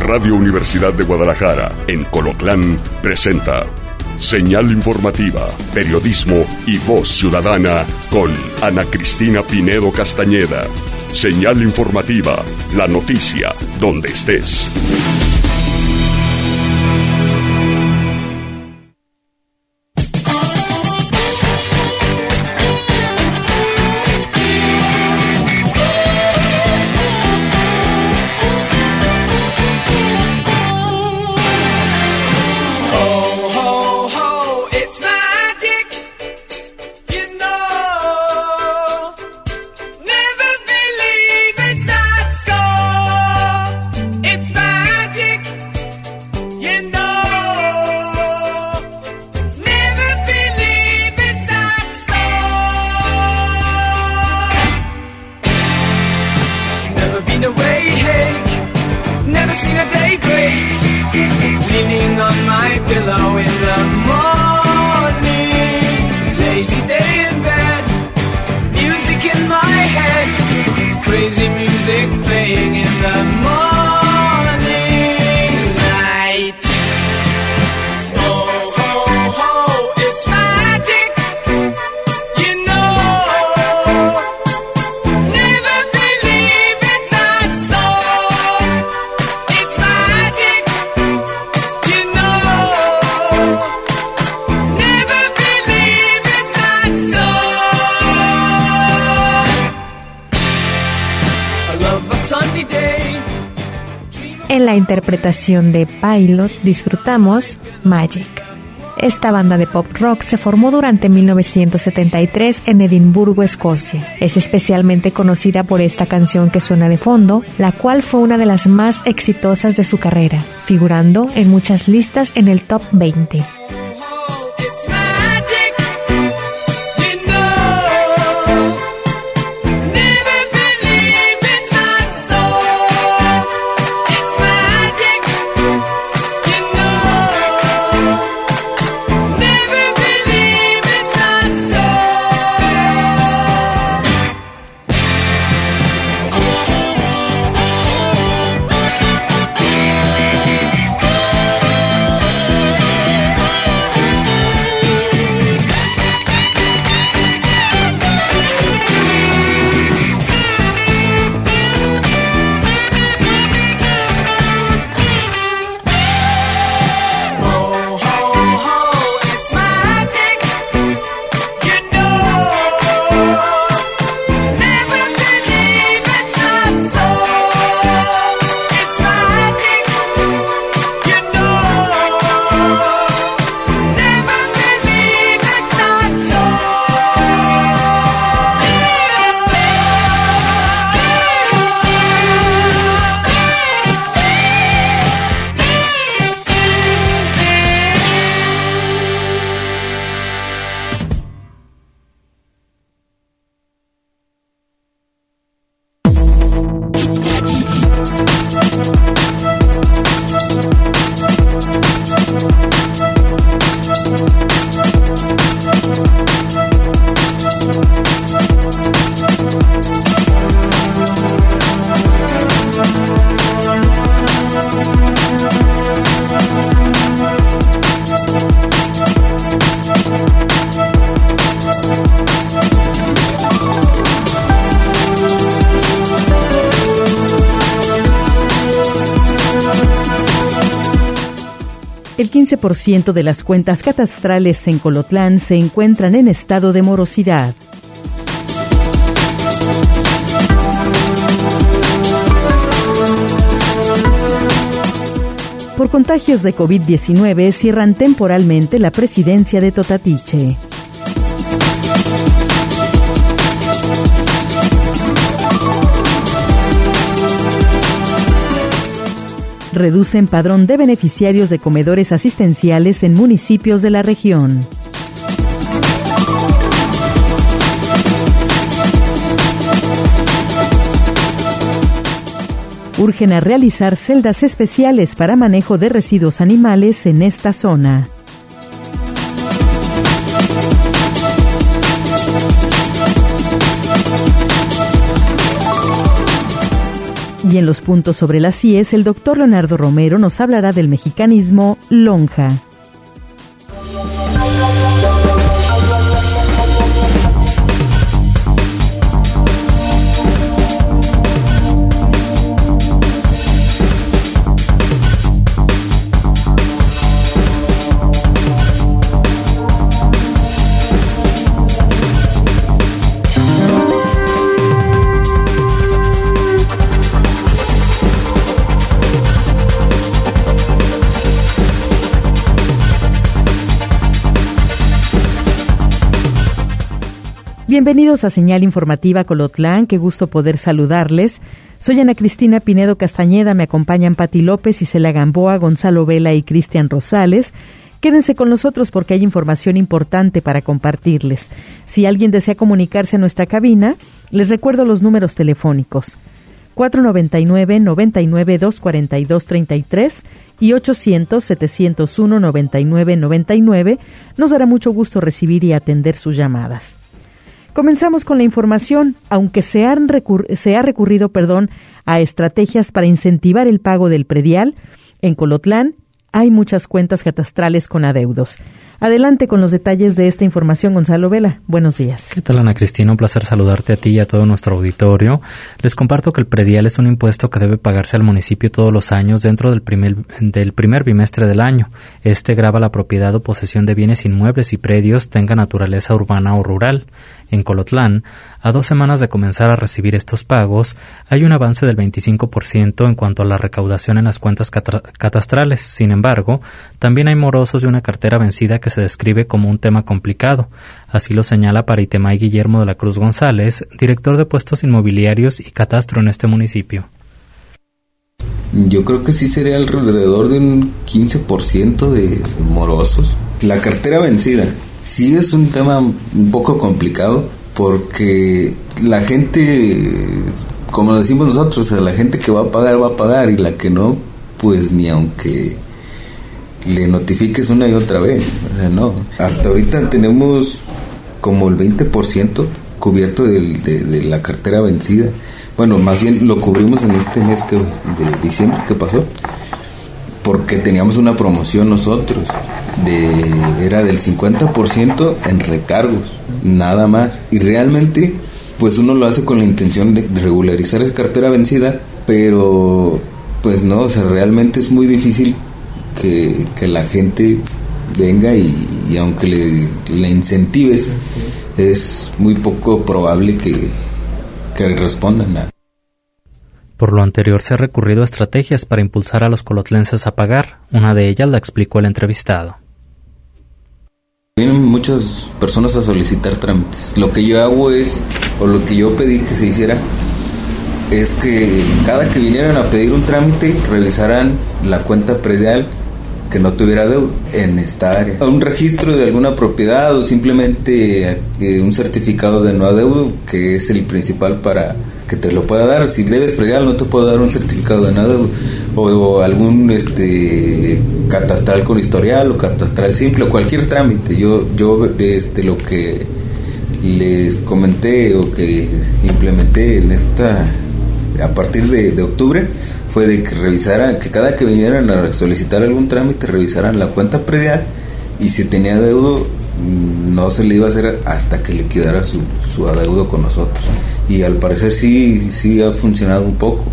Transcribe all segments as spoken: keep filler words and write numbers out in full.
Radio Universidad de Guadalajara, en Colotlán, presenta Señal Informativa, Periodismo y Voz Ciudadana con Ana Cristina Pinedo Castañeda. Señal Informativa, la noticia donde estés. En la interpretación de Pilot disfrutamos Magic. Esta banda de pop rock se formó durante mil novecientos setenta y tres en Edimburgo, Escocia. Es especialmente conocida por esta canción que suena de fondo, la cual fue una de las más exitosas de su carrera, figurando en muchas listas en el top veinte. El quince por ciento de las cuentas catastrales en Colotlán se encuentran en estado de morosidad. Por contagios de COVID diecinueve cierran temporalmente la presidencia de Totatiche. Reducen padrón de beneficiarios de comedores asistenciales en municipios de la región. Urgen a realizar celdas especiales para manejo de residuos animales en esta zona. Y en los puntos sobre las I E S, el doctor Leonardo Romero nos hablará del mexicanismo lonja. Bienvenidos a Señal Informativa Colotlán, qué gusto poder saludarles. Soy Ana Cristina Pinedo Castañeda, me acompañan Pati López, Isela Gamboa, Gonzalo Vela y Cristian Rosales. Quédense con nosotros porque hay información importante para compartirles. Si alguien desea comunicarse a nuestra cabina, les recuerdo los números telefónicos: cuatro noventa y nueve, noventa y nueve, doscientos cuarenta y dos, treinta y tres y ochocientos, setecientos uno, noventa y nueve, noventa y nueve. Nos dará mucho gusto recibir y atender sus llamadas. Comenzamos con la información. Aunque se, han recur- se ha recurrido perdón, a estrategias para incentivar el pago del predial, en Colotlán hay muchas cuentas catastrales con adeudos. Adelante con los detalles de esta información, Gonzalo Vela. Buenos días. ¿Qué tal, Ana Cristina? Un placer saludarte a ti y a todo nuestro auditorio. Les comparto que el predial es un impuesto que debe pagarse al municipio todos los años dentro del primer, del primer bimestre del año. Este grava la propiedad o posesión de bienes inmuebles y predios tenga naturaleza urbana o rural. En Colotlán, a dos semanas de comenzar a recibir estos pagos, hay un avance del veinticinco por ciento en cuanto a la recaudación en las cuentas catra- catastrales. Sin embargo, también hay morosos de una cartera vencida que se describe como un tema complicado. Así lo señala Paritemay Guillermo de la Cruz González, director de puestos inmobiliarios y catastro en este municipio. Yo creo que sí sería alrededor de un quince por ciento de morosos. La cartera vencida sí es un tema un poco complicado porque la gente, como decimos nosotros, la gente que va a pagar va a pagar y la que no, pues ni aunque le notifiques una y otra vez. O sea, no. Hasta ahorita tenemos como el veinte por ciento cubierto de, de, de la cartera vencida. Bueno, más bien lo cubrimos en este mes que, de diciembre que pasó, porque teníamos una promoción nosotros, de era del cincuenta por ciento en recargos, nada más. Y realmente, pues uno lo hace con la intención de regularizar esa cartera vencida, pero pues no, o sea, realmente es muy difícil que, que la gente venga y, y aunque le, le incentives, es muy poco probable que que respondan a. Por lo anterior, se ha recurrido a estrategias para impulsar a los colotlenses a pagar. Una de ellas la explicó el entrevistado. Vienen muchas personas a solicitar trámites. Lo que yo hago es, o lo que yo pedí que se hiciera, es que cada que vinieran a pedir un trámite, revisaran la cuenta predial que no tuviera deuda en esta área. Un registro de alguna propiedad o simplemente eh, un certificado de no adeudo, que es el principal para que te lo pueda dar. Si debes predial, no te puedo dar un certificado de no adeudo, o, o algún este catastral con historial o catastral simple o cualquier trámite. Yo yo este lo que les comenté o que implementé en esta a partir de, de octubre fue de que revisaran, que cada que vinieran a solicitar algún trámite revisaran la cuenta predial, y si tenía adeudo no se le iba a hacer hasta que liquidara su, su adeudo con nosotros. Y al parecer sí, sí ha funcionado un poco.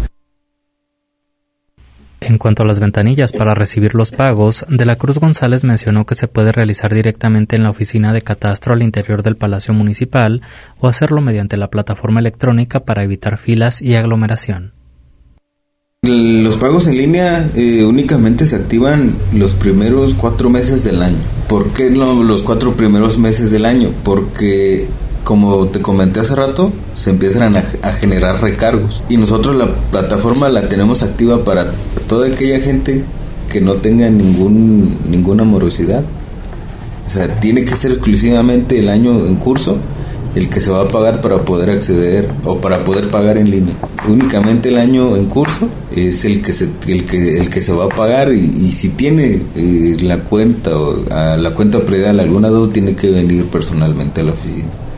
En cuanto a las ventanillas para recibir los pagos, De la Cruz González mencionó que se puede realizar directamente en la oficina de catastro al interior del Palacio Municipal o hacerlo mediante la plataforma electrónica para evitar filas y aglomeración. Los pagos en línea eh, únicamente se activan los primeros cuatro meses del año. ¿Por qué no los cuatro primeros meses del año? Porque, como te comenté hace rato, se empiezan a, a generar recargos. Y nosotros la plataforma la tenemos activa para toda aquella gente que no tenga ningún ninguna morosidad. O sea, tiene que ser exclusivamente el año en curso el que se va a pagar para poder acceder o para poder pagar en línea. Únicamente el año en curso es el que se el que el que se va a pagar, y, y si tiene eh, la cuenta o a la cuenta predial alguna deuda, tiene que venir personalmente a la oficina.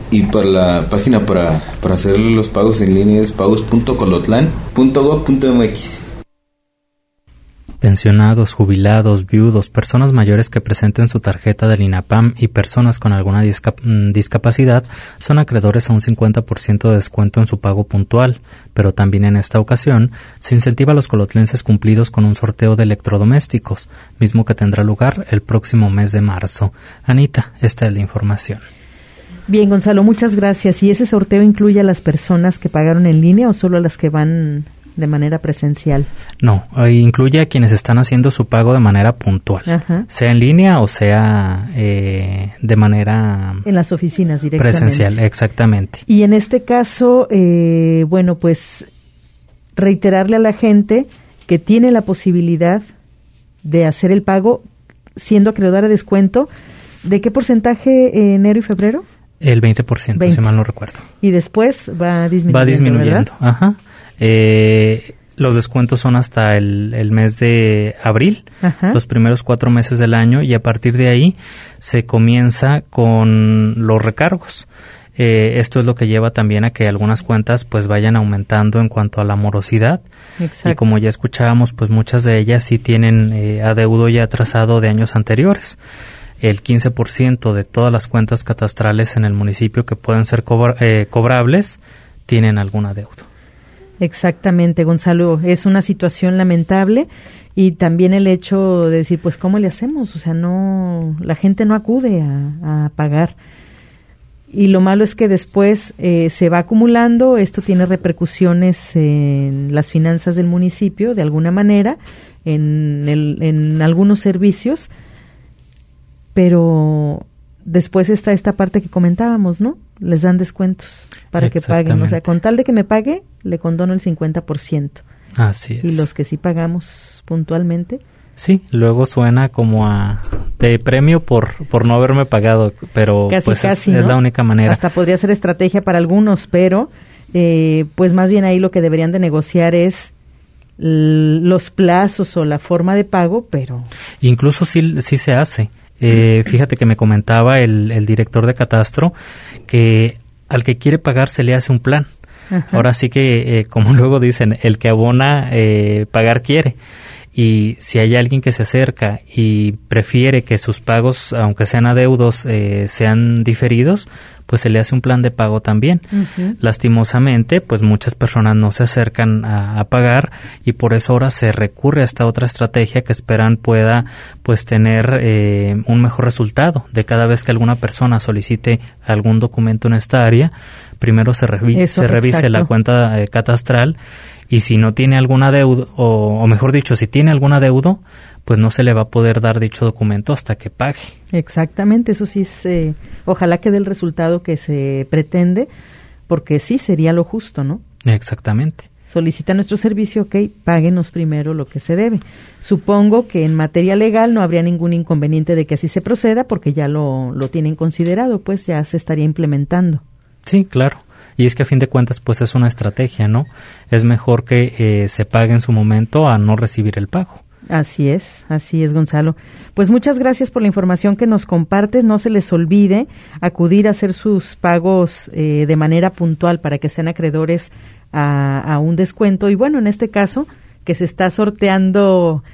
Y para la página para, para hacer los pagos en línea es pagos punto colotlan punto gob punto m x. Pensionados, jubilados, viudos, personas mayores que presenten su tarjeta del INAPAM y personas con alguna discap- discapacidad son acreedores a un cincuenta por ciento de descuento en su pago puntual, pero también en esta ocasión se incentiva a los colotlenses cumplidos con un sorteo de electrodomésticos, mismo que tendrá lugar el próximo mes de marzo. Anita, esta es la información. Bien, Gonzalo, muchas gracias. ¿Y ese sorteo incluye a las personas que pagaron en línea o solo a las que van de manera presencial? No, incluye a quienes están haciendo su pago de manera puntual, Ajá. sea en línea o sea eh, de manera... En las oficinas directamente. Presencial, exactamente. Y en este caso, eh, bueno, pues reiterarle a la gente que tiene la posibilidad de hacer el pago siendo acreedor a descuento. ¿De qué porcentaje eh, enero y febrero? El veinte por ciento, veinte. Si mal no recuerdo. Y después va disminuyendo, Va disminuyendo, ¿verdad? Ajá. Eh, los descuentos son hasta el, el mes de abril, Ajá. los primeros cuatro meses del año, y a partir de ahí se comienza con los recargos. Eh, esto es lo que lleva también a que algunas cuentas pues vayan aumentando en cuanto a la morosidad. Exacto. Y como ya escuchábamos, pues muchas de ellas sí tienen eh, adeudo ya atrasado de años anteriores. El quince por ciento de todas las cuentas catastrales en el municipio que pueden ser cobra- eh, cobrables tienen algún adeudo. Exactamente, Gonzalo, es una situación lamentable y también el hecho de decir, pues, ¿cómo le hacemos? O sea, no, la gente no acude a, a pagar. Y lo malo es que después eh, se va acumulando, esto tiene repercusiones en las finanzas del municipio de alguna manera, en, el, en algunos servicios, pero después está esta parte que comentábamos, ¿no? Les dan descuentos para que paguen. O sea, con tal de que me pague, le condono el cincuenta por ciento. Así es. Y los que sí pagamos puntualmente. Sí, luego suena como a de premio por por no haberme pagado, pero casi, pues casi, es, ¿no? es la única manera. Hasta podría ser estrategia para algunos, pero eh, pues más bien ahí lo que deberían de negociar es l- los plazos o la forma de pago, pero... Incluso sí, sí se hace. Eh, fíjate que me comentaba el, el director de Catastro que al que quiere pagar se le hace un plan. Ajá. Ahora sí que, eh, como luego dicen, el que abona eh, pagar quiere. Y si hay alguien que se acerca y prefiere que sus pagos, aunque sean adeudos, eh, sean diferidos, pues se le hace un plan de pago también. Uh-huh. Lastimosamente, pues muchas personas no se acercan a, a pagar y por eso ahora se recurre a esta otra estrategia que esperan pueda pues tener eh, un mejor resultado. De cada vez que alguna persona solicite algún documento en esta área, primero se, revi- eso, se revise exacto. la cuenta eh, catastral. Y si no tiene algún adeudo, o, o mejor dicho, si tiene algún adeudo, pues no se le va a poder dar dicho documento hasta que pague. Exactamente, eso sí es, eh, ojalá que dé el resultado que se pretende, porque sí sería lo justo, ¿no? Exactamente. Solicita nuestro servicio, ok, páguenos primero lo que se debe. Supongo que en materia legal no habría ningún inconveniente de que así se proceda, porque ya lo, lo tienen considerado, pues ya se estaría implementando. Sí, claro. Y es que a fin de cuentas pues es una estrategia, ¿no? Es mejor que eh, se pague en su momento a no recibir el pago. Así es, así es, Gonzalo. Pues muchas gracias por la información que nos compartes. No se les olvide acudir a hacer sus pagos eh, de manera puntual para que sean acreedores a, a un descuento. Y bueno, en este caso que se está sorteando,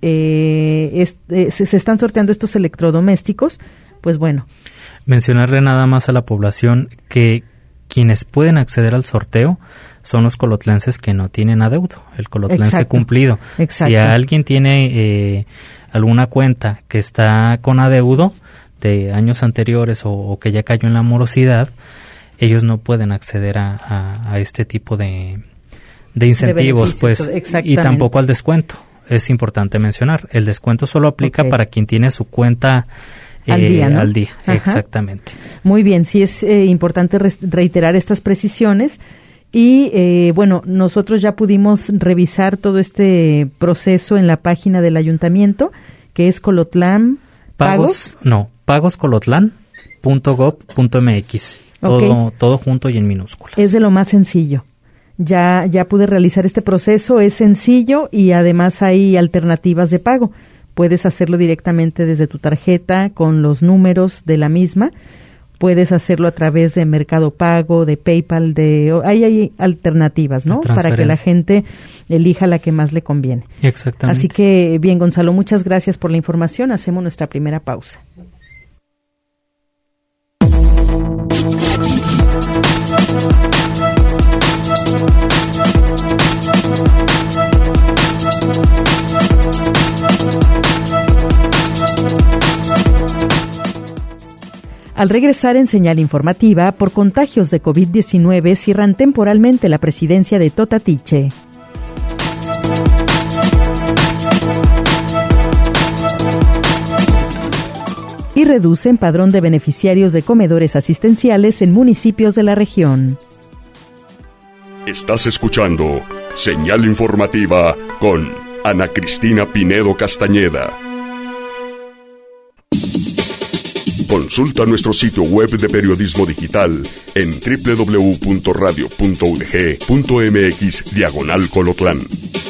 eh, es, eh, se, se están sorteando estos electrodomésticos, pues bueno. Mencionarle nada más a la población que quienes pueden acceder al sorteo son los colotlenses que no tienen adeudo, el colotlense Exacto. cumplido. Exacto. Si alguien tiene eh, alguna cuenta que está con adeudo de años anteriores o, o que ya cayó en la morosidad, ellos no pueden acceder a, a, a este tipo de, de incentivos, de pues, y tampoco al descuento. Es importante mencionar, el descuento solo aplica okay. para quien tiene su cuenta al día, ¿no? Al día, Ajá. exactamente. Muy bien, sí es eh, importante re- reiterar estas precisiones y eh, bueno, nosotros ya pudimos revisar todo este proceso en la página del ayuntamiento, que es Colotlan Pagos, Pagos no, pagoscolotlan punto gob punto m x, okay. todo, todo junto y en minúsculas. Es de lo más sencillo. Ya, ya pude realizar este proceso, es sencillo y además hay alternativas de pago. Puedes hacerlo directamente desde tu tarjeta con los números de la misma puedes hacerlo a través de Mercado Pago, de PayPal, de ahí hay alternativas, ¿no? Para que la gente elija la que más le conviene. Exactamente. Así que, bien, Gonzalo, muchas gracias por la información. Hacemos nuestra primera pausa. Al regresar en señal informativa, por contagios de COVID diecinueve cierran temporalmente la presidencia de Totatiche. Y reducen padrón de beneficiarios de comedores asistenciales en municipios de la región. Estás escuchando Señal Informativa con Ana Cristina Pinedo Castañeda. Consulta nuestro sitio web de periodismo digital en doble u doble u doble u punto radio punto u d g punto m x diagonal Colotlán.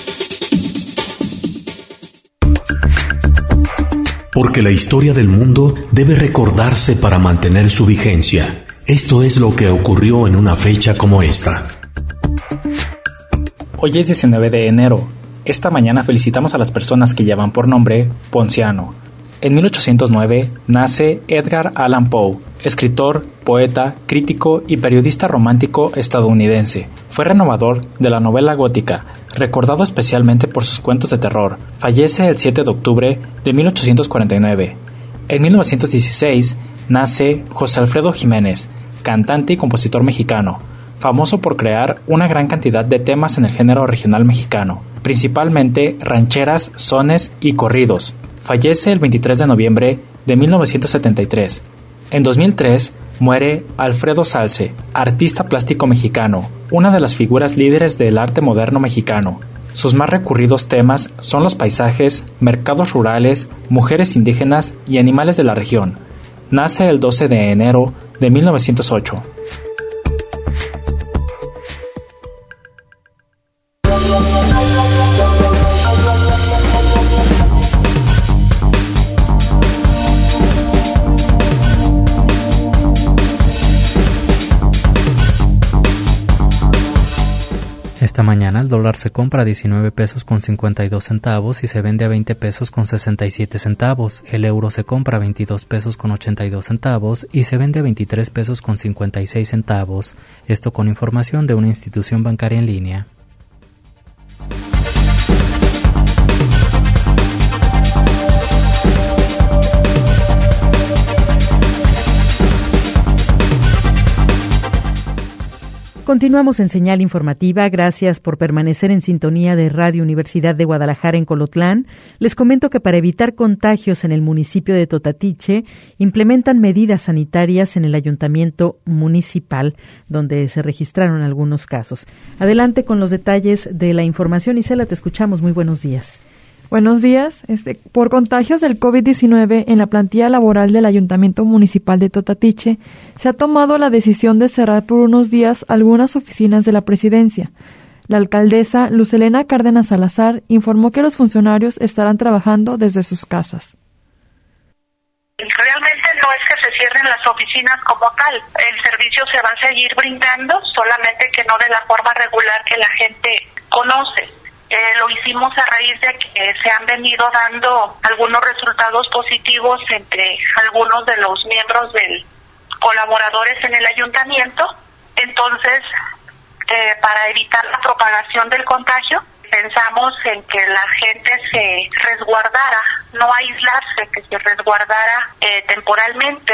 Porque la historia del mundo debe recordarse para mantener su vigencia. Esto es lo que ocurrió en una fecha como esta. Hoy es diecinueve de enero. Esta mañana felicitamos a las personas que llevan por nombre Ponciano. En mil ochocientos nueve nace Edgar Allan Poe, escritor, poeta, crítico y periodista romántico estadounidense. Fue renovador de la novela gótica, recordado especialmente por sus cuentos de terror. Fallece el siete de octubre de mil ochocientos cuarenta y nueve. En mil novecientos dieciséis nace José Alfredo Jiménez, cantante y compositor mexicano, famoso por crear una gran cantidad de temas en el género regional mexicano, principalmente rancheras, sones y corridos. Fallece el veintitrés de noviembre de mil novecientos setenta y tres. En dos mil tres muere Alfredo Zalce, artista plástico mexicano, una de las figuras líderes del arte moderno mexicano. Sus más recurridos temas son los paisajes, mercados rurales, mujeres indígenas y animales de la región. Nace el doce de enero de mil novecientos ocho. Esta mañana el dólar se compra a diecinueve pesos con cincuenta y dos centavos y se vende a veinte pesos con sesenta y siete centavos. El euro se compra a veintidós pesos con ochenta y dos centavos y se vende a veintitrés pesos con cincuenta y seis centavos. Esto con información de una institución bancaria en línea. Continuamos en señal informativa. Gracias por permanecer en sintonía de Radio Universidad de Guadalajara en Colotlán. Les comento que para evitar contagios en el municipio de Totatiche, implementan medidas sanitarias en el ayuntamiento municipal, donde se registraron algunos casos. Adelante con los detalles de la información. Isela, te escuchamos. Muy buenos días. Buenos días. Este, por contagios del COVID diecinueve en la plantilla laboral del Ayuntamiento Municipal de Totatiche, se ha tomado la decisión de cerrar por unos días algunas oficinas de la presidencia. La alcaldesa Luz Helena Cárdenas Salazar informó que los funcionarios estarán trabajando desde sus casas. Realmente no es que se cierren las oficinas como tal, el servicio se va a seguir brindando, solamente que no de la forma regular que la gente conoce. Eh, lo hicimos a raíz de que se han venido dando algunos resultados positivos entre algunos de los miembros del colaboradores en el ayuntamiento. Entonces, eh, para evitar la propagación del contagio, pensamos en que la gente se resguardara, no aislarse, que se resguardara eh, temporalmente.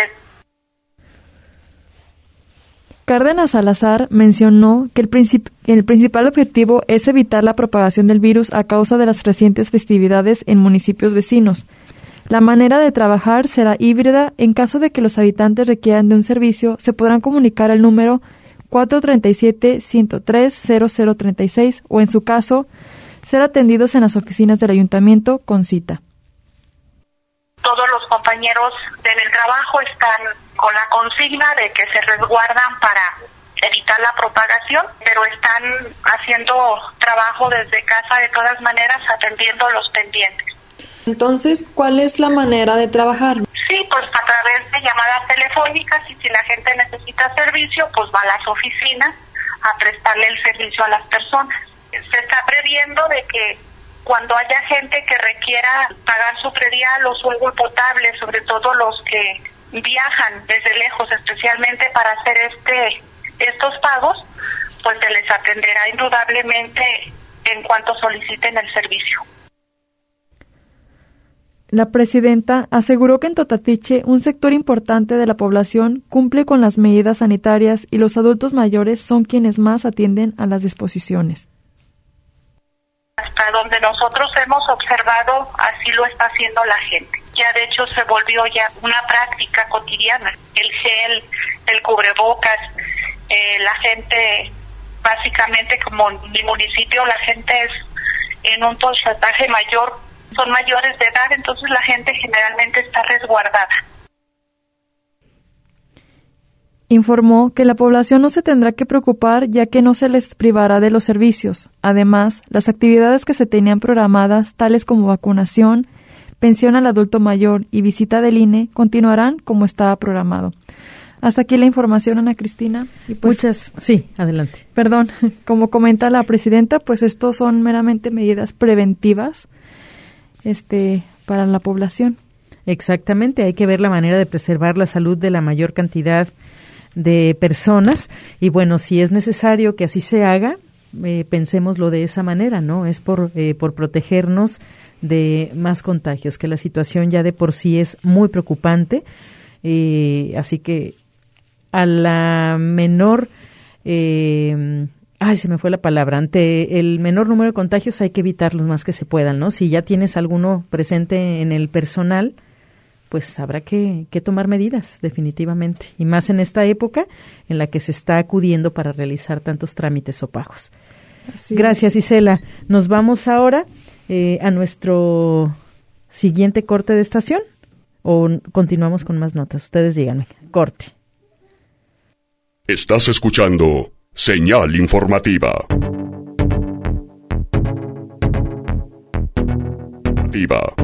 Cárdenas Salazar mencionó que el, princip- el principal objetivo es evitar la propagación del virus a causa de las recientes festividades en municipios vecinos. La manera de trabajar será híbrida. En caso de que los habitantes requieran de un servicio, se podrán comunicar al número cuatro tres siete, uno cero tres, cero cero tres seis o, en su caso, ser atendidos en las oficinas del ayuntamiento con cita. Todos los compañeros en el trabajo están con la consigna de que se resguardan para evitar la propagación, pero están haciendo trabajo desde casa de todas maneras, atendiendo los pendientes. Entonces, ¿cuál es la manera de trabajar? Sí, pues a través hace llamadas telefónicas y si la gente necesita servicio, pues va a las oficinas a prestarle el servicio a las personas. Se está previendo de que cuando haya gente que requiera pagar su predial o su agua potable, sobre todo los que viajan desde lejos, especialmente para hacer este estos pagos, pues se les atenderá indudablemente en cuanto soliciten el servicio. La presidenta aseguró que en Totatiche un sector importante de la población cumple con las medidas sanitarias y los adultos mayores son quienes más atienden a las disposiciones. Hasta donde nosotros hemos observado, así lo está haciendo la gente. Ya de hecho se volvió ya una práctica cotidiana. El gel, el cubrebocas, eh, la gente, básicamente como en mi municipio, la gente es en un porcentaje mayor, son mayores de edad, entonces la gente generalmente está resguardada. Informó que la población no se tendrá que preocupar ya que no se les privará de los servicios. Además, las actividades que se tenían programadas, tales como vacunación, pensión al adulto mayor y visita del I N E, continuarán como estaba programado. Hasta aquí la información, Ana Cristina. Y pues, Muchas, sí, adelante. Perdón, como comenta la presidenta, pues estos son meramente medidas preventivas este, para la población. Exactamente, hay que ver la manera de preservar la salud de la mayor cantidad de personas y bueno, si es necesario que así se haga, eh, pensémoslo de esa manera, ¿no? Es por, eh, por protegernos de más contagios, que la situación ya de por sí es muy preocupante, eh, así que a la menor, eh, ay, se me fue la palabra, ante el menor número de contagios hay que evitar los más que se puedan, ¿no? Si ya tienes alguno presente en el personal, pues habrá que, que tomar medidas, definitivamente, y más en esta época en la que se está acudiendo para realizar tantos trámites o pagos. Así Gracias, es. Isela. Nos vamos ahora eh, a nuestro siguiente corte de estación, o continuamos con más notas. Ustedes díganme. Corte. Estás escuchando Señal Informativa. Informativa.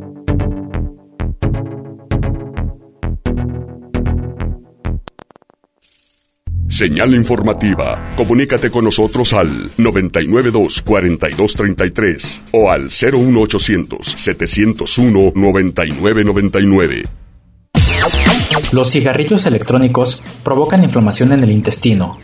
Señal Informativa. Comunícate con nosotros al noventa y nueve dos, cuarenta y dos treinta y tres o al cero uno ochocientos, setecientos uno, noventa y nueve noventa y nueve. Los cigarrillos electrónicos provocan inflamación en el intestino.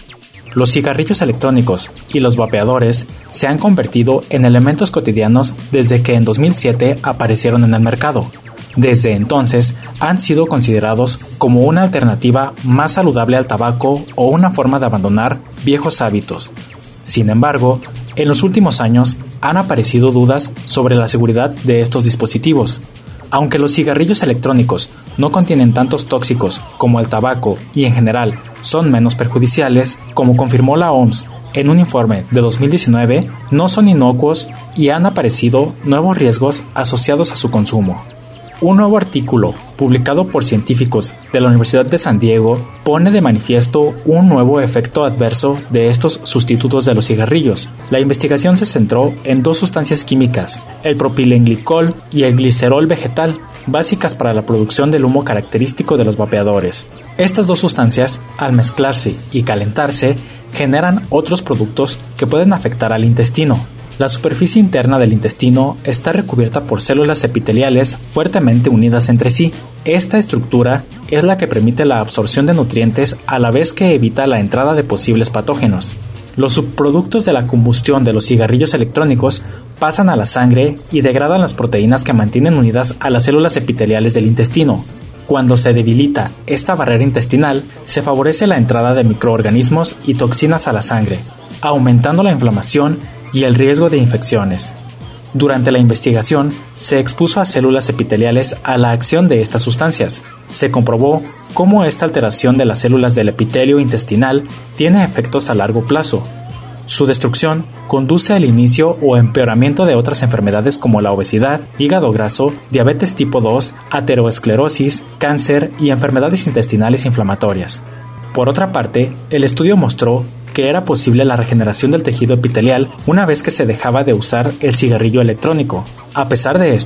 Los cigarrillos electrónicos y los vapeadores se han convertido en elementos cotidianos desde que en dos mil siete aparecieron en el mercado. Desde entonces han sido considerados como una alternativa más saludable al tabaco o una forma de abandonar viejos hábitos. Sin embargo, en los últimos años han aparecido dudas sobre la seguridad de estos dispositivos. Aunque los cigarrillos electrónicos no contienen tantos tóxicos como el tabaco y en general son menos perjudiciales, como confirmó la O M S en un informe de dos mil diecinueve, no son inocuos y han aparecido nuevos riesgos asociados a su consumo. Un nuevo artículo, publicado por científicos de la Universidad de San Diego, pone de manifiesto un nuevo efecto adverso de estos sustitutos de los cigarrillos. La investigación se centró en dos sustancias químicas, el propilenglicol y el glicerol vegetal, básicas para la producción del humo característico de los vapeadores. Estas dos sustancias, al mezclarse y calentarse, generan otros productos que pueden afectar al intestino. La superficie interna del intestino está recubierta por células epiteliales fuertemente unidas entre sí. Esta estructura es la que permite la absorción de nutrientes a la vez que evita la entrada de posibles patógenos. Los subproductos de la combustión de los cigarrillos electrónicos pasan a la sangre y degradan las proteínas que mantienen unidas a las células epiteliales del intestino. Cuando se debilita esta barrera intestinal, se favorece la entrada de microorganismos y toxinas a la sangre, aumentando la inflamación y el riesgo de infecciones. Durante la investigación, se expuso a células epiteliales a la acción de estas sustancias. Se comprobó cómo esta alteración de las células del epitelio intestinal tiene efectos a largo plazo. Su destrucción conduce al inicio o empeoramiento de otras enfermedades como la obesidad, hígado graso, diabetes tipo dos, aterosclerosis, cáncer y enfermedades intestinales inflamatorias. Por otra parte, el estudio mostró que era posible la regeneración del tejido epitelial una vez que se dejaba de usar el cigarrillo electrónico. A pesar de esto,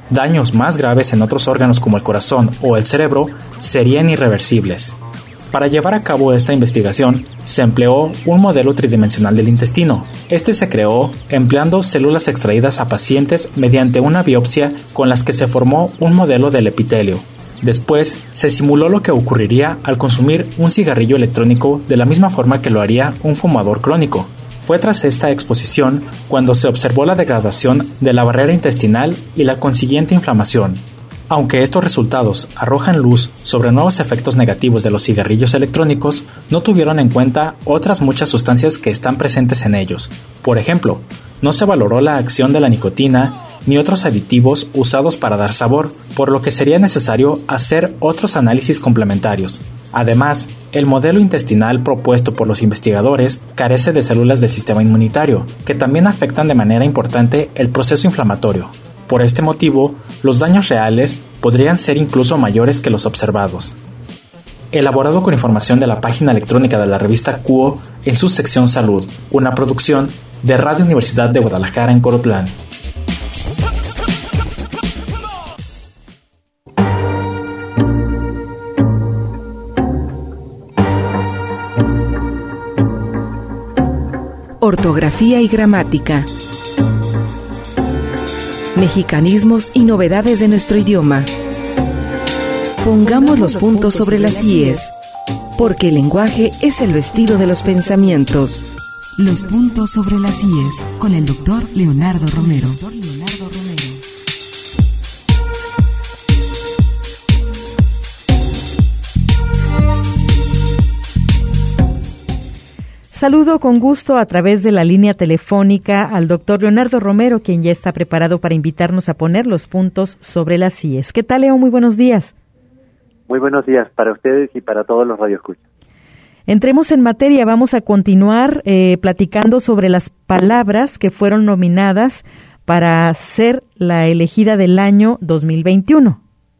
daños más graves en otros órganos como el corazón o el cerebro serían irreversibles. Para llevar a cabo esta investigación, se empleó un modelo tridimensional del intestino. Este se creó empleando células extraídas a pacientes mediante una biopsia con las que se formó un modelo del epitelio. Después, se simuló lo que ocurriría al consumir un cigarrillo electrónico de la misma forma que lo haría un fumador crónico. Fue tras esta exposición cuando se observó la degradación de la barrera intestinal y la consiguiente inflamación. Aunque estos resultados arrojan luz sobre nuevos efectos negativos de los cigarrillos electrónicos, no tuvieron en cuenta otras muchas sustancias que están presentes en ellos. Por ejemplo, no se valoró la acción de la nicotina ni otros aditivos usados para dar sabor, por lo que sería necesario hacer otros análisis complementarios. Además, el modelo intestinal propuesto por los investigadores carece de células del sistema inmunitario, que también afectan de manera importante el proceso inflamatorio. Por este motivo, los daños reales podrían ser incluso mayores que los observados. Elaborado con información de la página electrónica de la revista Cuo en su sección Salud, una producción de Radio Universidad de Guadalajara en Colotlán. Ortografía y gramática. Mexicanismos y novedades de nuestro idioma. Pongamos los puntos sobre las íes, porque el lenguaje es el vestido de los pensamientos. Los puntos sobre las íes, con el doctor Leonardo Romero. Saludo con gusto a través de la línea telefónica al doctor Leonardo Romero, quien ya está preparado para invitarnos a poner los puntos sobre las íes. ¿Qué tal, Leo? Muy buenos días. Muy buenos días para ustedes y para todos los radioescuchas. Entremos en materia. Vamos a continuar eh, platicando sobre las palabras que fueron nominadas para ser la elegida del año dos mil veintiuno.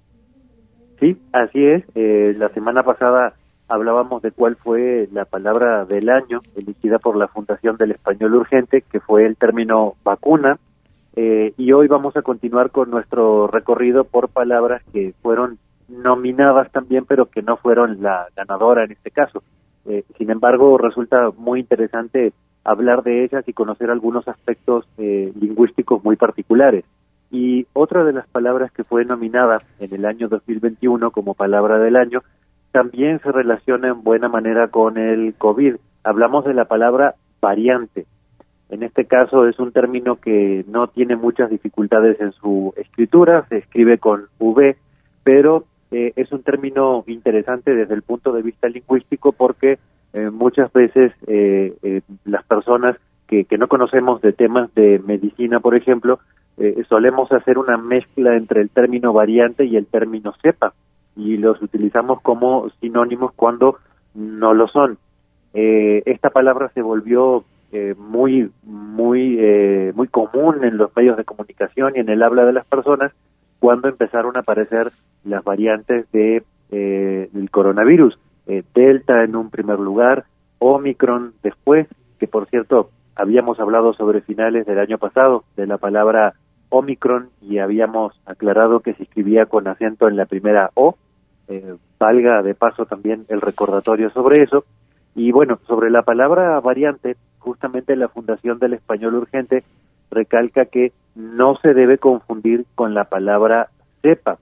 Sí, así es. Eh, la semana pasada hablábamos de cuál fue la palabra del año elegida por la Fundación del Español Urgente, que fue el término vacuna, eh, y hoy vamos a continuar con nuestro recorrido por palabras que fueron nominadas también, pero que no fueron la ganadora en este caso. Eh, sin embargo, resulta muy interesante hablar de ellas y conocer algunos aspectos eh, lingüísticos muy particulares. Y otra de las palabras que fue nominada en el año dos mil veintiuno como palabra del año también se relaciona en buena manera con el COVID. Hablamos de la palabra variante. En este caso es un término que no tiene muchas dificultades en su escritura, se escribe con V, pero eh, es un término interesante desde el punto de vista lingüístico porque eh, muchas veces eh, eh, las personas que, que no conocemos de temas de medicina, por ejemplo, eh, solemos hacer una mezcla entre el término variante y el término cepa, y los utilizamos como sinónimos cuando no lo son. Eh, esta palabra se volvió eh, muy muy eh, muy común en los medios de comunicación y en el habla de las personas cuando empezaron a aparecer las variantes de eh, del coronavirus, eh, Delta en un primer lugar, Omicron después, que por cierto habíamos hablado sobre finales del año pasado de la palabra Omicron y habíamos aclarado que se escribía con acento en la primera O. Eh, valga de paso también el recordatorio sobre eso. Y bueno, sobre la palabra variante, justamente la Fundación del Español Urgente recalca que no se debe confundir con la palabra cepa.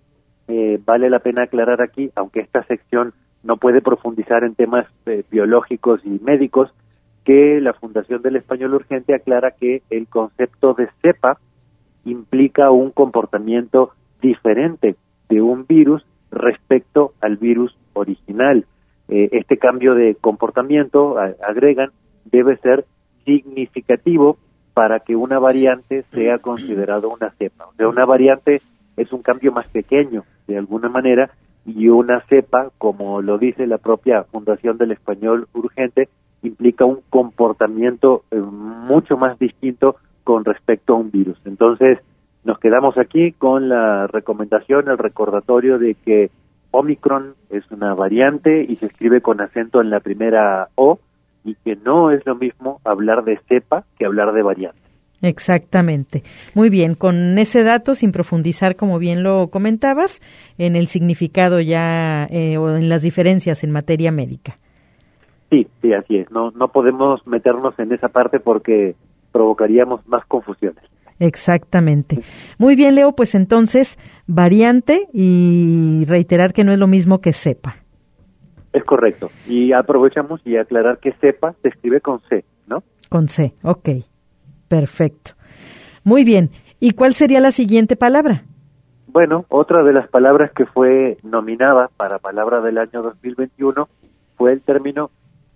Eh, vale la pena aclarar aquí, aunque esta sección no puede profundizar en temas eh, biológicos y médicos, que la Fundación del Español Urgente aclara que el concepto de cepa implica un comportamiento diferente de un virus respecto al virus original. Eh, este cambio de comportamiento, a, agregan, debe ser significativo para que una variante sea considerada una cepa. O sea, una variante es un cambio más pequeño, de alguna manera, y una cepa, como lo dice la propia Fundación del Español Urgente, implica un comportamiento eh, mucho más distinto con respecto a un virus. Entonces, nos quedamos aquí con la recomendación, el recordatorio de que Omicron es una variante y se escribe con acento en la primera O, y que no es lo mismo hablar de cepa que hablar de variante. Exactamente. Muy bien, con ese dato, sin profundizar, como bien lo comentabas, en el significado ya eh, o en las diferencias en materia médica. Sí, sí, así es. No, no podemos meternos en esa parte porque provocaríamos más confusiones. Exactamente. Muy bien, Leo, pues entonces, variante y reiterar que no es lo mismo que cepa. Es correcto. Y aprovechamos y aclarar que cepa se escribe con C, ¿no? Con C, ok. Perfecto. Muy bien. ¿Y cuál sería la siguiente palabra? Bueno, otra de las palabras que fue nominada para Palabra del año dos mil veintiuno fue el término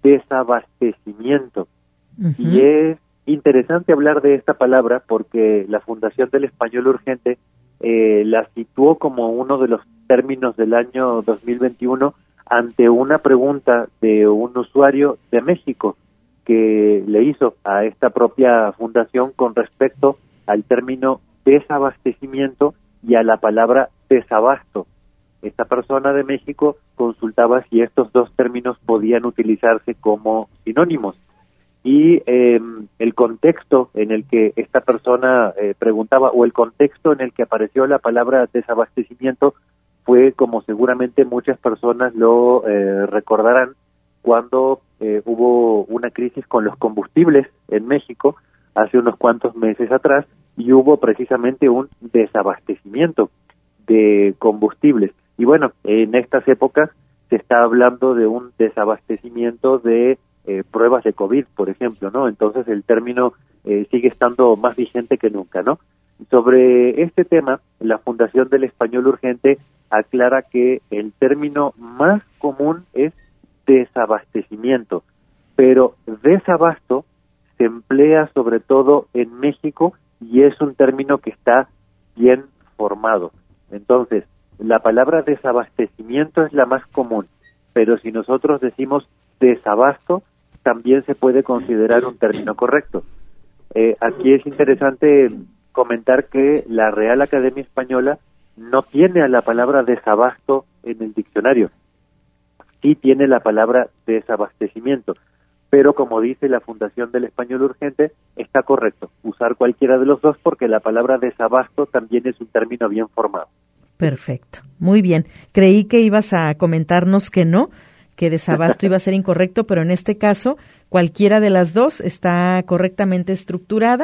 desabastecimiento. Uh-huh. Y es interesante hablar de esta palabra porque la Fundación del Español Urgente eh, la situó como uno de los términos del año dos mil veintiuno ante una pregunta de un usuario de México que le hizo a esta propia fundación con respecto al término desabastecimiento y a la palabra desabasto. Esta persona de México consultaba si estos dos términos podían utilizarse como sinónimos. Y eh, el contexto en el que esta persona eh, preguntaba, o el contexto en el que apareció la palabra desabastecimiento, fue, como seguramente muchas personas lo eh, recordarán, cuando eh, hubo una crisis con los combustibles en México hace unos cuantos meses atrás, y hubo precisamente un desabastecimiento de combustibles. Y bueno, en estas épocas se está hablando de un desabastecimiento de eh, pruebas de COVID, por ejemplo, ¿no? Entonces el término eh, sigue estando más vigente que nunca, ¿no? Sobre este tema, la Fundación del Español Urgente aclara que el término más común es desabastecimiento, pero desabasto se emplea sobre todo en México y es un término que está bien formado. Entonces, la palabra desabastecimiento es la más común, pero si nosotros decimos desabasto, también se puede considerar un término correcto. Eh, aquí es interesante comentar que la Real Academia Española no tiene a la palabra desabasto en el diccionario. Sí tiene la palabra desabastecimiento, pero como dice la Fundación del Español Urgente, está correcto usar cualquiera de los dos porque la palabra desabasto también es un término bien formado. Perfecto, muy bien. Creí que ibas a comentarnos que no, que desabasto iba a ser incorrecto, pero en este caso cualquiera de las dos está correctamente estructurada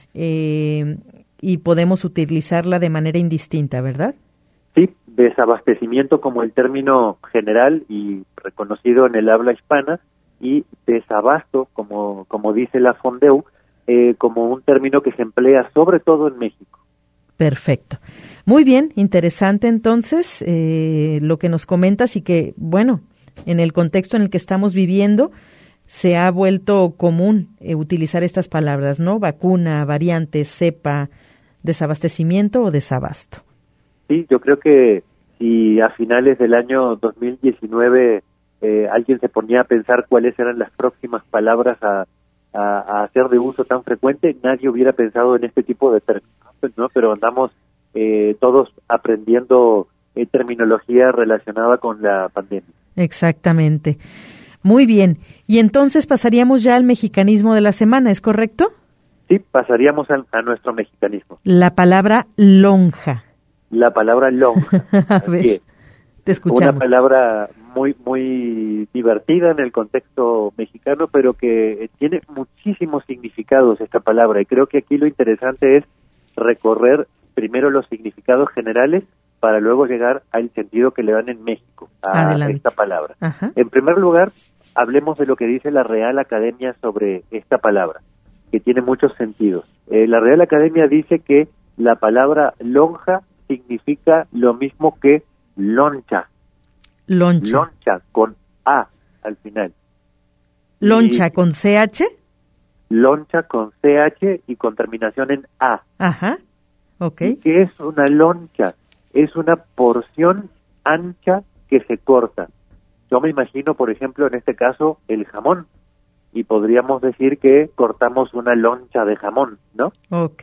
eh, y podemos utilizarla de manera indistinta, ¿verdad? Sí, desabastecimiento como el término general y reconocido en el habla hispana, y desabasto, como, como dice la Fondeu, eh, como un término que se emplea sobre todo en México. Perfecto. Muy bien, interesante entonces eh, lo que nos comentas y que, bueno, en el contexto en el que estamos viviendo se ha vuelto común eh, utilizar estas palabras, ¿no? Vacuna, variante, cepa, desabastecimiento o desabasto. Sí, yo creo que si a finales del año dos mil diecinueve eh, alguien se ponía a pensar cuáles eran las próximas palabras a, a, a hacer de uso tan frecuente, nadie hubiera pensado en este tipo de términos, ¿no? Pero andamos eh, todos aprendiendo eh, terminología relacionada con la pandemia. Exactamente. Muy bien. Y entonces pasaríamos ya al mexicanismo de la semana, ¿es correcto? Sí, pasaríamos a, a nuestro mexicanismo. La palabra lonja. La palabra lonja. A ver, te escuchamos. Una palabra muy muy divertida en el contexto mexicano, pero que tiene muchísimos significados esta palabra, y creo que aquí lo interesante es recorrer primero los significados generales para luego llegar al sentido que le dan en México a Adelante. Esta palabra. Ajá. En primer lugar, hablemos de lo que dice la Real Academia sobre esta palabra, que tiene muchos sentidos. Eh, la Real Academia dice que la palabra lonja significa lo mismo que loncha. Loncha. Loncha, con A al final. ¿Loncha y con C H? Loncha con C H y con terminación en A. Ajá, ok. ¿Y qué es una loncha? Es una porción ancha que se corta. Yo me imagino, por ejemplo, en este caso, el jamón. Y podríamos decir que cortamos una loncha de jamón, ¿no? Ok.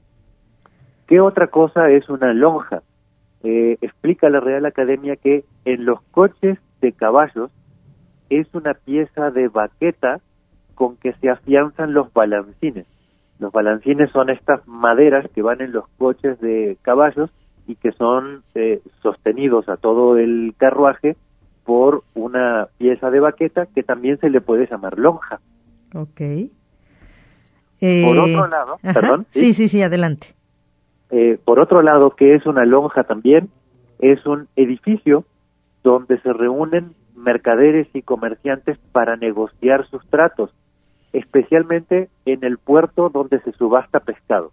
¿Qué otra cosa es una lonja? Eh, explica la Real Academia que en los coches de caballos es una pieza de baqueta con que se afianzan los balancines. Los balancines son estas maderas que van en los coches de caballos y que son eh, sostenidos a todo el carruaje por una pieza de baqueta que también se le puede llamar lonja. Ok. Eh, por otro lado, ajá, perdón. ¿sí? sí, sí, sí, adelante. Eh, por otro lado, ¿qué es una lonja también? Es un edificio donde se reúnen mercaderes y comerciantes para negociar sus tratos, especialmente en el puerto donde se subasta pescado.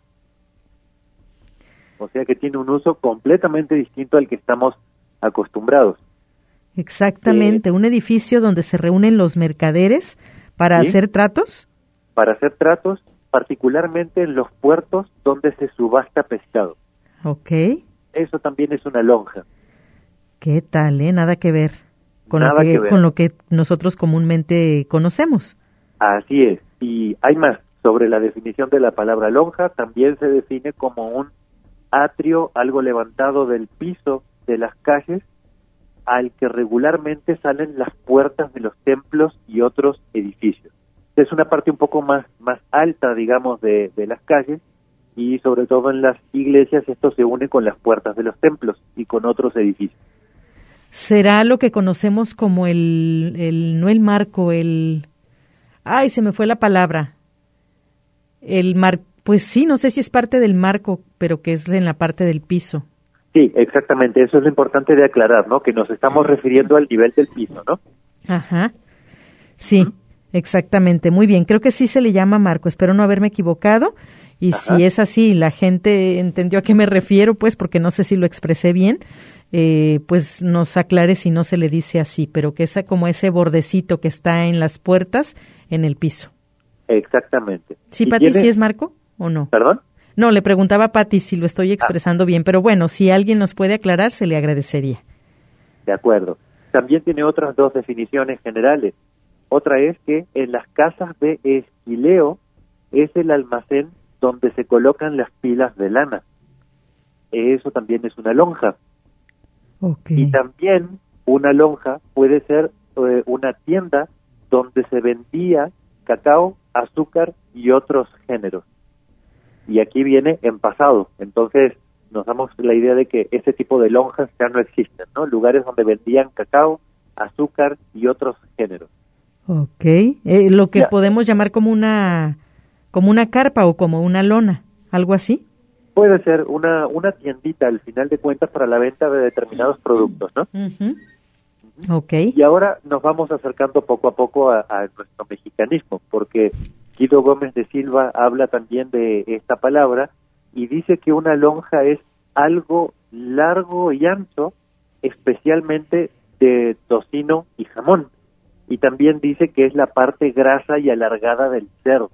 O sea que tiene un uso completamente distinto al que estamos acostumbrados. Exactamente, eh, un edificio donde se reúnen los mercaderes para ¿sí? hacer tratos. Para hacer tratos, particularmente en los puertos donde se subasta pescado. Ok. Eso también es una lonja. ¿Qué tal, eh? Nada que ver con, Nada lo, que, que ver. con lo que nosotros comúnmente conocemos. Así es. Y hay más. Sobre la definición de la palabra lonja, también se define como un atrio, algo levantado del piso de las calles, al que regularmente salen las puertas de los templos y otros edificios. Es una parte un poco más, más alta, digamos, de, de las calles, y sobre todo en las iglesias esto se une con las puertas de los templos y con otros edificios. ¿Será lo que conocemos como el, el no el marco, el... Ay, se me fue la palabra. El mar... Pues sí, no sé si es parte del marco, pero que es en la parte del piso. Sí, exactamente, eso es lo importante de aclarar, ¿no? Que nos estamos refiriendo al nivel del piso, ¿no? Ajá, sí, exactamente, muy bien, creo que sí se le llama marco, espero no haberme equivocado, y Ajá. si es así, la gente entendió a qué me refiero, pues, porque no sé si lo expresé bien, eh, pues nos aclare si no se le dice así, pero que es como ese bordecito que está en las puertas, en el piso. Exactamente. ¿Sí, Pati, tiene... sí es marco o no? ¿Perdón? No, le preguntaba a Pati si lo estoy expresando ah. bien, pero bueno, si alguien nos puede aclarar, se le agradecería. De acuerdo. También tiene otras dos definiciones generales. Otra es que en las casas de esquileo es el almacén donde se colocan las pilas de lana. Eso también es una lonja. Okay. Y también una lonja puede ser eh, una tienda donde se vendía cacao, azúcar y otros géneros. Y aquí viene en pasado, entonces nos damos la idea de que ese tipo de lonjas ya no existen, ¿no? Lugares donde vendían cacao, azúcar y otros géneros. Ok, eh, lo que ya. podemos llamar como una como una carpa o como una lona, ¿algo así? Puede ser una una tiendita al final de cuentas para la venta de determinados productos, ¿no? Uh-huh. Ok. Y ahora nos vamos acercando poco a poco a, a nuestro mexicanismo, porque Guido Gómez de Silva habla también de esta palabra y dice que una lonja es algo largo y ancho, especialmente de tocino y jamón. Y también dice que es la parte grasa y alargada del cerdo.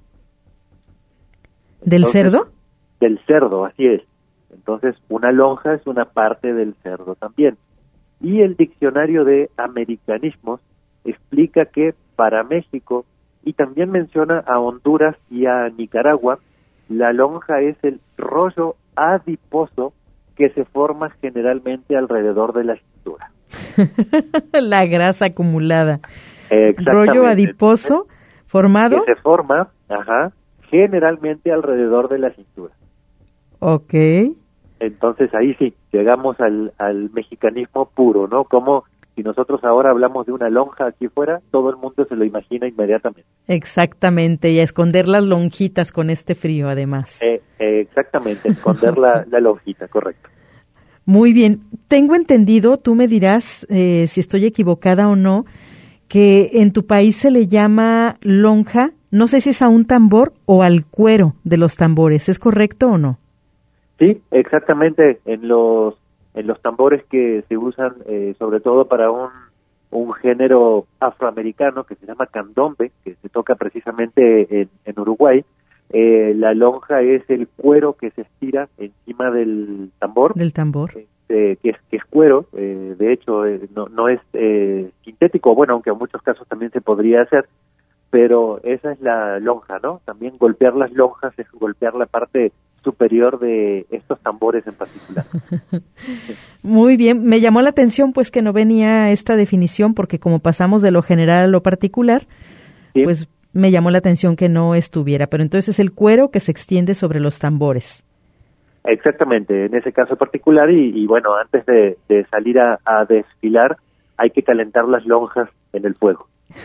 ¿Del Entonces, cerdo? Del cerdo, así es. Entonces, una lonja es una parte del cerdo también. Y el diccionario de americanismos explica que para México, y también menciona a Honduras y a Nicaragua, la lonja es el rollo adiposo que se forma generalmente alrededor de la cintura. La grasa acumulada. Exactamente. Rollo adiposo formado. Que se forma, ajá, generalmente alrededor de la cintura. Ok. Entonces ahí sí, llegamos al, al mexicanismo puro, ¿no? Como si nosotros ahora hablamos de una lonja aquí fuera, todo el mundo se lo imagina inmediatamente. Exactamente, y a esconder las lonjitas con este frío, además. Eh, eh, exactamente, esconder la, la lonjita, correcto. Muy bien, tengo entendido, tú me dirás eh, si estoy equivocada o no, que en tu país se le llama lonja, no sé si es a un tambor o al cuero de los tambores, ¿es correcto o no? Sí, exactamente, en los en los tambores que se usan eh, sobre todo para un, un género afroamericano que se llama candombe, que se toca precisamente en, en Uruguay, eh, la lonja es el cuero que se estira encima del tambor. Del tambor. Eh, que, es, que es cuero, eh, de hecho eh, no, no es eh, sintético, bueno, aunque en muchos casos también se podría hacer, pero esa es la lonja, ¿no? También golpear las lonjas es golpear la parte superior de estos tambores en particular. Muy bien, me llamó la atención pues que no venía esta definición porque como pasamos de lo general a lo particular, sí. pues me llamó la atención que no estuviera, pero entonces es el cuero que se extiende sobre los tambores. Exactamente, en ese caso particular, y, y bueno, antes de, de salir a, a desfilar, hay que calentar las lonjas en el fuego.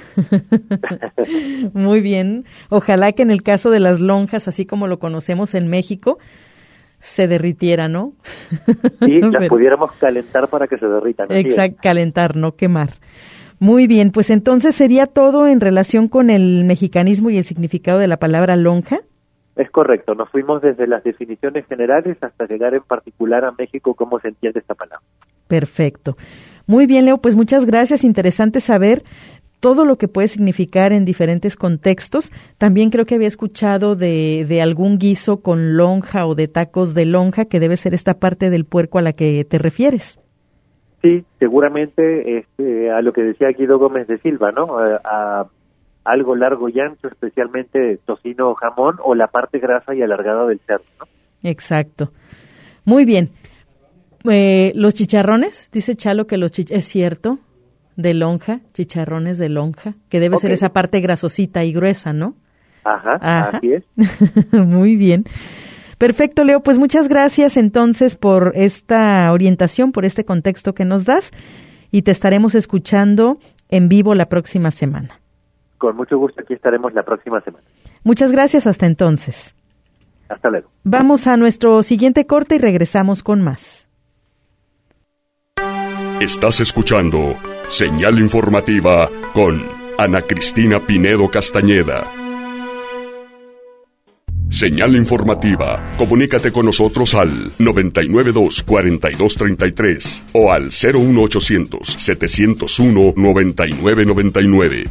Muy bien, ojalá que en el caso de las lonjas, así como lo conocemos en México, se derritiera, ¿no? Sí, las Pero, pudiéramos calentar para que se derritan. Exacto, calentar, no quemar. Muy bien, pues entonces sería todo en relación con el mexicanismo y el significado de la palabra lonja. Es correcto, nos fuimos desde las definiciones generales hasta llegar en particular a México, cómo se entiende esta palabra. Perfecto. Muy bien, Leo, pues muchas gracias. Interesante saber todo lo que puede significar en diferentes contextos. También creo que había escuchado de, de algún guiso con lonja o de tacos de lonja, que debe ser esta parte del puerco a la que te refieres. Sí, seguramente este, a lo que decía Guido Gómez de Silva, ¿no? A, a algo largo y ancho, especialmente tocino o jamón, o la parte grasa y alargada del cerdo, ¿no? Exacto. Muy bien. Eh, los chicharrones, dice Chalo que los chicharrones, es cierto, de lonja, chicharrones de lonja, que debe okay. ser esa parte grasosita y gruesa, ¿no? Ajá, Ajá. así es. Muy bien. Perfecto, Leo, pues muchas gracias entonces por esta orientación, por este contexto que nos das, y te estaremos escuchando en vivo la próxima semana. Con mucho gusto, aquí estaremos la próxima semana. Muchas gracias, hasta entonces. Hasta luego. Vamos a nuestro siguiente corte y regresamos con más. Estás escuchando Señal Informativa con Ana Cristina Pinedo Castañeda. Señal Informativa. Comunícate con nosotros al noventa y nueve dos, cuarenta y dos treinta y tres o al cero uno ochocientos, setecientos uno, noventa y nueve noventa y nueve.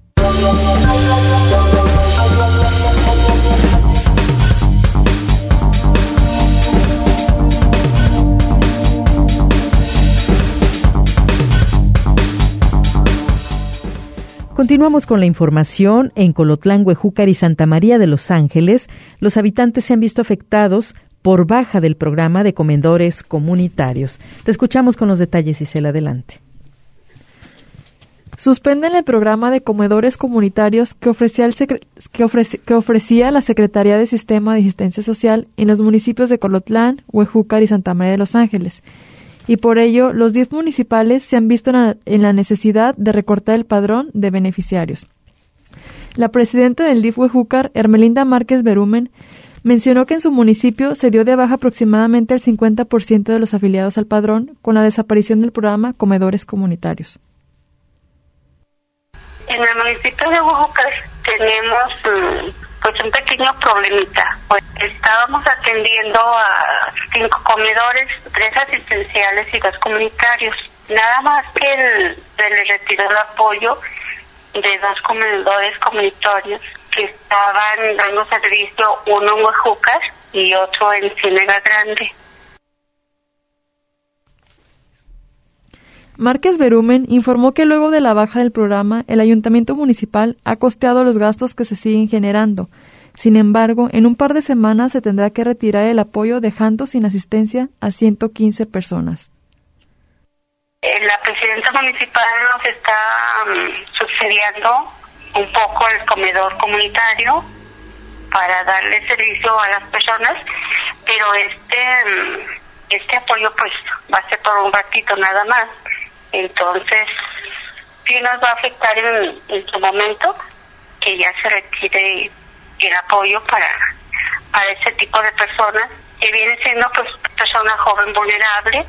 Continuamos con la información. En Colotlán, Huejúcar y Santa María de los Ángeles, los habitantes se han visto afectados por baja del programa de comedores comunitarios. Te escuchamos con los detalles, Isela, adelante. Suspenden el programa de comedores comunitarios que ofrecía, el secre- que, ofreci- que ofrecía la Secretaría de Sistema de Asistencia Social en los municipios de Colotlán, Huejúcar y Santa María de los Ángeles. Y por ello, los D I F municipales se han visto en la, en la necesidad de recortar el padrón de beneficiarios. La presidenta del D I F Huejúcar, Hermelinda Márquez Berumen, mencionó que en su municipio se dio de baja aproximadamente el cincuenta por ciento de los afiliados al padrón con la desaparición del programa Comedores Comunitarios. En el municipio de Huejúcar tenemos pues un pequeño problemita. Pues estábamos atendiendo a cinco comedores, tres asistenciales y dos comunitarios. Nada más que el, se le retiró el apoyo de dos comedores comunitarios que estaban dando servicio, uno en Huejúcar y otro en Ciénega Grande. Márquez Berumen informó que luego de la baja del programa, el ayuntamiento municipal ha costeado los gastos que se siguen generando. Sin embargo, en un par de semanas se tendrá que retirar el apoyo, dejando sin asistencia a ciento quince personas. La presidenta municipal nos está um, subsidiando un poco el comedor comunitario para darle servicio a las personas, pero este um, este apoyo pues va a ser por un ratito nada más. Entonces, sí nos va a afectar en, en su momento que ya se retire el apoyo para, para ese tipo de personas, que viene siendo pues persona joven vulnerable.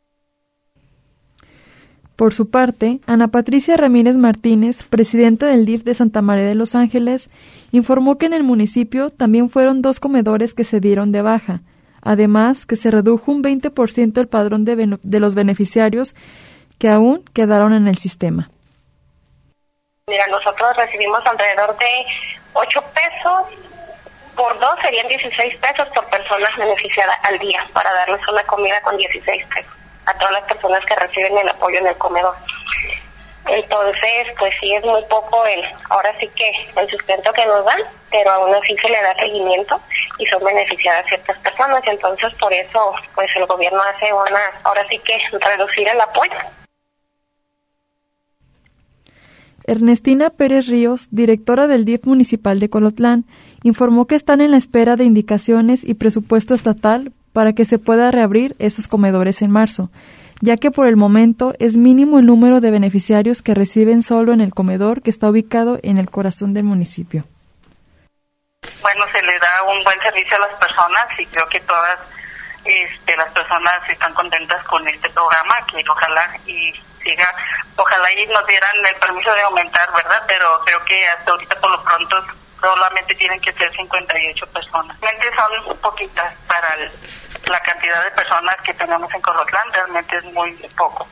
Por su parte, Ana Patricia Ramírez Martínez, presidenta del D I F de Santa María de los Ángeles, informó que en el municipio también fueron dos comedores que se dieron de baja. Además, que se redujo un veinte por ciento el padrón de, ben- de los beneficiarios que aún quedaron en el sistema. Mira, nosotros recibimos alrededor de ocho pesos, por dos serían dieciséis pesos por persona beneficiada al día, para darles una comida con dieciséis pesos a todas las personas que reciben el apoyo en el comedor. Entonces, pues sí es muy poco el, ahora sí que el sustento que nos dan, pero aún así se le da seguimiento y son beneficiadas ciertas personas. Entonces, por eso, pues el gobierno hace una, ahora sí que reducir el apoyo. Ernestina Pérez Ríos, directora del D I F municipal de Colotlán, informó que están en la espera de indicaciones y presupuesto estatal para que se pueda reabrir esos comedores en marzo, ya que por el momento es mínimo el número de beneficiarios que reciben solo en el comedor que está ubicado en el corazón del municipio. Bueno, se le da un buen servicio a las personas y creo que todas este, las personas están contentas con este programa, que ojalá y siga, ojalá y nos dieran el permiso de aumentar, ¿verdad? Pero creo que hasta ahorita por lo pronto solamente tienen que ser cincuenta y ocho personas. Realmente son poquitas para el, la cantidad de personas que tenemos en Colotlán, realmente es muy poco.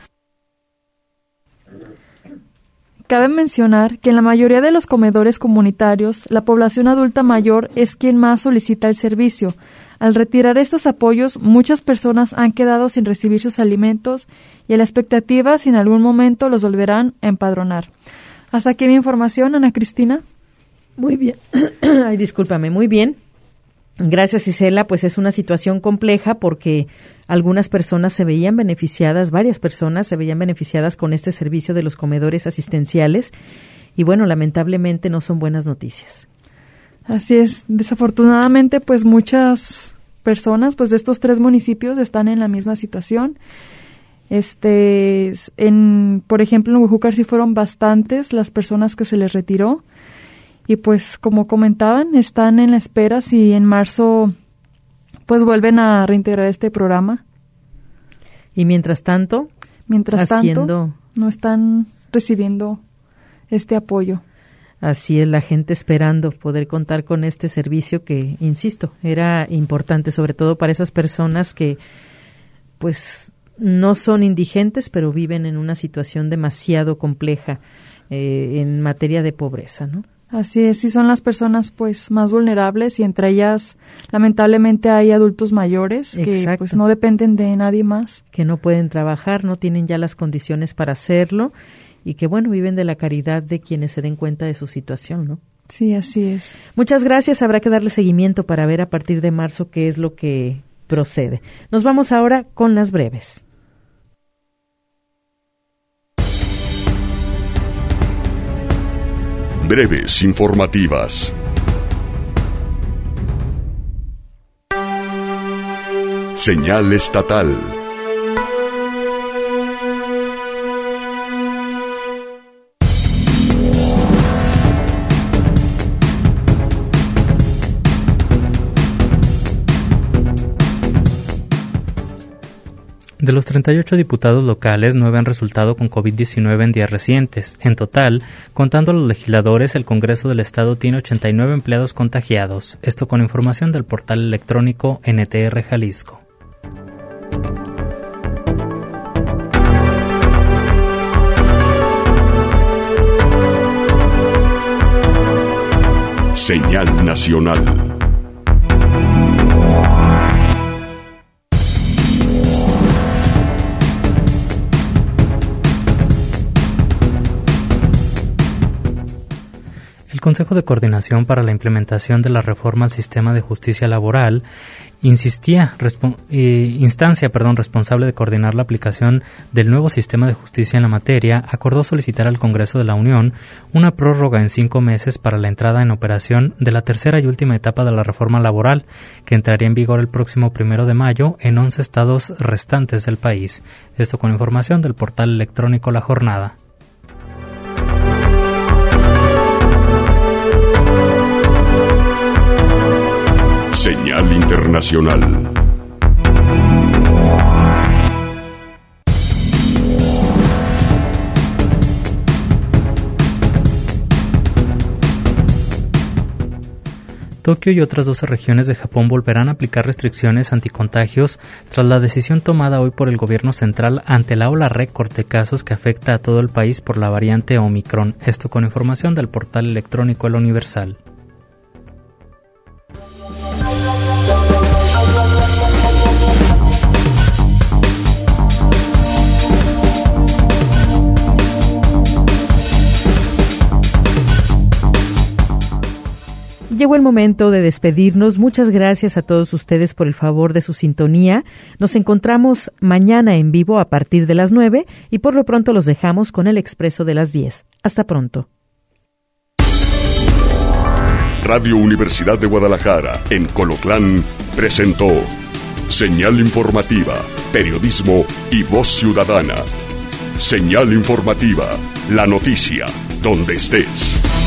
Cabe mencionar que en la mayoría de los comedores comunitarios, la población adulta mayor es quien más solicita el servicio. Al retirar estos apoyos, muchas personas han quedado sin recibir sus alimentos y a la expectativa si en algún momento los volverán a empadronar. Hasta aquí mi información, Ana Cristina. Muy bien. Ay, discúlpame, muy bien. Gracias, Isela. Pues es una situación compleja porque algunas personas se veían beneficiadas, varias personas se veían beneficiadas con este servicio de los comedores asistenciales y bueno, lamentablemente no son buenas noticias. Así es. Desafortunadamente, pues muchas personas pues de estos tres municipios están en la misma situación. Este, en, por ejemplo, en Huejúcar sí fueron bastantes las personas que se les retiró. Y pues, como comentaban, están en la espera si en marzo pues vuelven a reintegrar este programa. Y mientras tanto, mientras haciendo... tanto, no están recibiendo este apoyo. Así es, la gente esperando poder contar con este servicio que, insisto, era importante, sobre todo para esas personas que, pues, no son indigentes, pero viven en una situación demasiado compleja eh, en materia de pobreza, ¿no? Así es, sí son las personas pues más vulnerables y entre ellas lamentablemente hay adultos mayores que Exacto. pues no dependen de nadie más. Que no pueden trabajar, no tienen ya las condiciones para hacerlo y que bueno, viven de la caridad de quienes se den cuenta de su situación, ¿no? Sí, así es. Muchas gracias, habrá que darle seguimiento para ver a partir de marzo qué es lo que procede. Nos vamos ahora con las breves. Breves informativas. Señal estatal. De los treinta y ocho diputados locales, nueve han resultado con COVID diecinueve en días recientes. En total, contando a los legisladores, el Congreso del Estado tiene ochenta y nueve empleados contagiados. Esto con información del portal electrónico N T R Jalisco. Señal nacional. El Consejo de Coordinación para la Implementación de la Reforma al Sistema de Justicia Laboral insistía, respo- eh, instancia perdón, responsable de coordinar la aplicación del nuevo sistema de justicia en la materia, acordó solicitar al Congreso de la Unión una prórroga en cinco meses para la entrada en operación de la tercera y última etapa de la reforma laboral, que entraría en vigor el próximo primero de mayo en once estados restantes del país. Esto con información del portal electrónico La Jornada. Señal internacional. Tokio y otras doce regiones de Japón volverán a aplicar restricciones anticontagios tras la decisión tomada hoy por el gobierno central ante la ola récord de casos que afecta a todo el país por la variante Omicron. Esto con información del portal electrónico El Universal. Llegó el momento de despedirnos. Muchas gracias a todos ustedes por el favor de su sintonía. Nos encontramos mañana en vivo a partir de las nueve y por lo pronto los dejamos con el Expreso de las diez. Hasta pronto. Radio Universidad de Guadalajara, en Colotlán, presentó Señal Informativa, Periodismo y Voz Ciudadana. Señal Informativa, la noticia, donde estés.